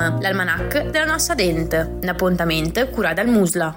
Almanem, l'almanach della nostra dente, un appuntamento curato dal Musla.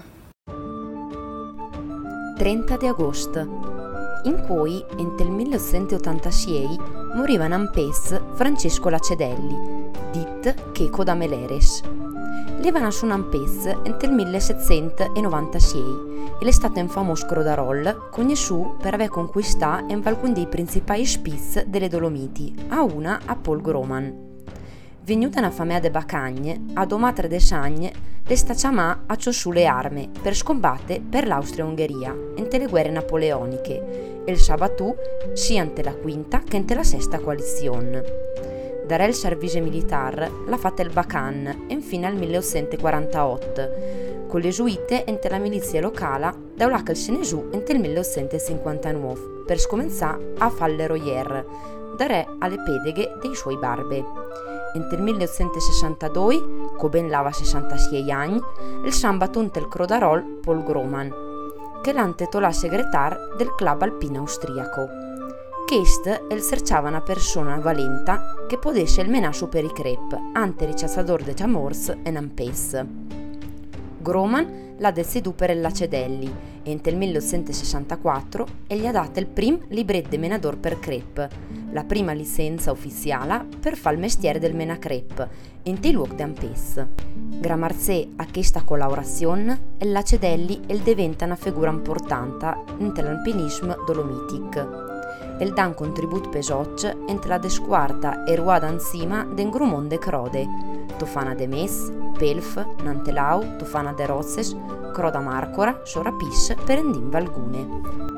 30 di agosto, in cui, nel 1886, moriva in Ampez Francesco Lacedelli, dit Checo da Meleres. Levana su Ampez nel 1796 e è stato un famoso crodarol conosciuto per aver conquistato alcuni dei principali spitz delle Dolomiti, a una a Paul Groman. Venuta una famiglia de bacagne, a domatre de sagne, le sta chiamà a ciosù le arme per scombattere per l'Austria-Ungheria ente le guerre napoleoniche e il sabatù sia ante la quinta che ante la sesta coalizione. Darà il servizio militare l'ha fatta il Bacan infine al 1848, con le gesuite ente la milizia locale da là che se ne su ente il 1859 per scomenzare a falle roier, darà alle pedeghe dei suoi barbe. Nel 1862, con ben lava 66 anni, il San battuto il crodarol Paul Groman, che l'ha intitolato segretar del club alpino austriaco. Quest el cercava una persona valenta che potesse il menasso per i crep, ante ricciazzador de Chamors e Nampes. Groman l'ha deciduto per il Lacedelli e nel 1864 e gli ha dato il prim libret de menador per crep, la prima licenza ufficiale per fare il mestiere del menacrep in te luogo di Ampes. Grazie a questa collaborazione, il Lacedelli diventa una figura importante nell'alpinismo dolomitico. El dà un contributo pesoccio entro la desquarta e ruada insieme den grumon de crode, Tofana de Mes, Pelf, Nantelau, Tofana de Rozes, Croda Marcora, Sorapis per endin valgune.